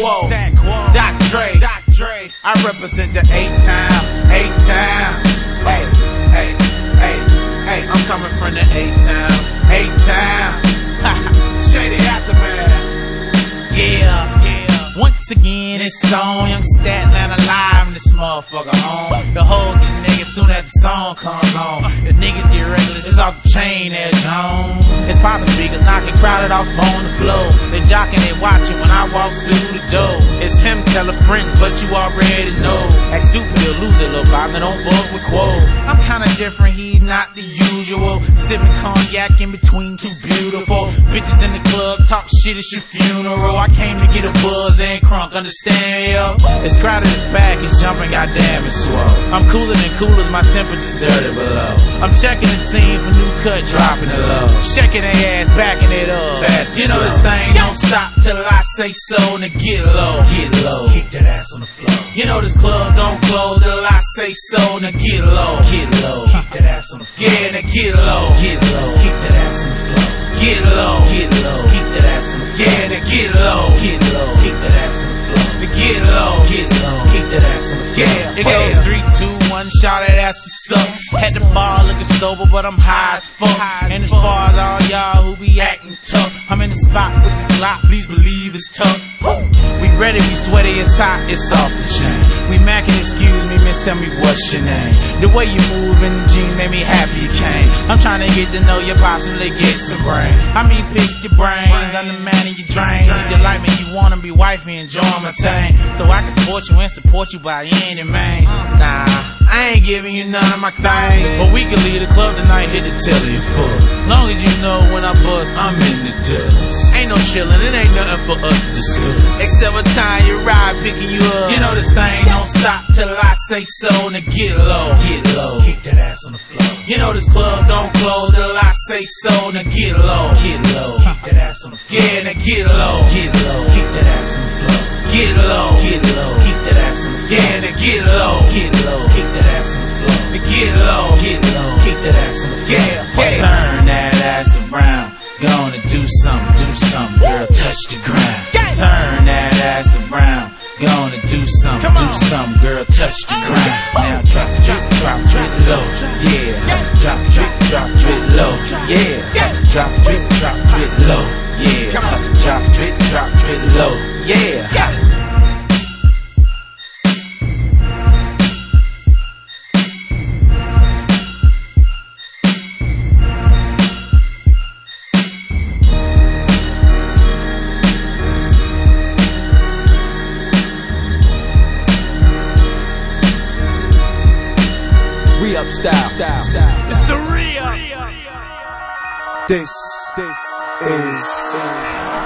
Quo, Doc Dre, I represent the A-Town. Hey, I'm coming from the A-Town. Shady Aftermath. Yeah. Once again, it's on. Young Staten alive in this motherfucker on. The hoes get niggas soon as the song comes on. The niggas get reckless, it's off the chain edge on. It's poppin' speakers knocking crowded off on the floor. They jocking and watching when I walk through the door. It's him, tell a friend, but you already know. Act stupid or lose it, little partner, don't fuck with Quo. I'm kinda different, he's not the usual. Sipping cognac in between two beautiful bitches in the club, talk shit, it's your funeral. I came to get a buzz and crunk, understand, yo? It's crowded, it's back, it's jumping, goddamn, it's swole. I'm cooler than coolers, my temperature's dirty below. I'm checking the scene for new cut, dropping it low. Shaking their ass, backing it up. Fast you know slow. This thing don't stop till I say so. Now get low, keep that ass on the floor. You know this club don't close till I say so. Now get low, keep that ass on the floor. Yeah, now get low, keep that ass on the floor. Get low, keep that ass on the floor. Yeah, now get low, keep that ass on the floor. Get low, keep that ass on the floor. Yeah, it goes 3, 2, 1, shout that ass sucks. Had the bar looking sober, but I'm high as fuck. And as far as all y'all who be acting tough, I'm in the spot with the Glock, please believe it's tough. We ready, we sweaty, it's hot, it's off the chain. We mackin', excuse me, miss, tell me what's your name. The way you move in the jeans made me happy you came. I'm trying to get to know you, possibly get some brain. I mean, pick your brains, I'm the man in your drains. You like me, you wanna be wifey, enjoy my time. So I can support you and support you by any man. Nah, I ain't giving you none of my things, but we can leave the club tonight, hit the telly and full. Long as you know when I bust, I'm in the dust. Ain't no chillin', it ain't nothing for us to discuss. Except a time you ride, picking you up. You know this thing don't stop till I say so. Now get low, keep that ass on the floor. You know this club don't close till I say so. Now get low, keep that ass on the floor. Yeah, now get low, keep that ass on the floor. Get low, keep that ass on the floor. Yeah, now get low, keep that ass on the floor. Get low, keep that ass on the floor. Yeah, turn that ass around. Gonna do something, girl, touch the ground. Turn that ass around. Gonna do something, girl, touch the ground. Now drop it low, yeah. Drop it low, yeah. Drop it low, yeah. Drop it low, yeah. Re-up style. It's the re-up. This is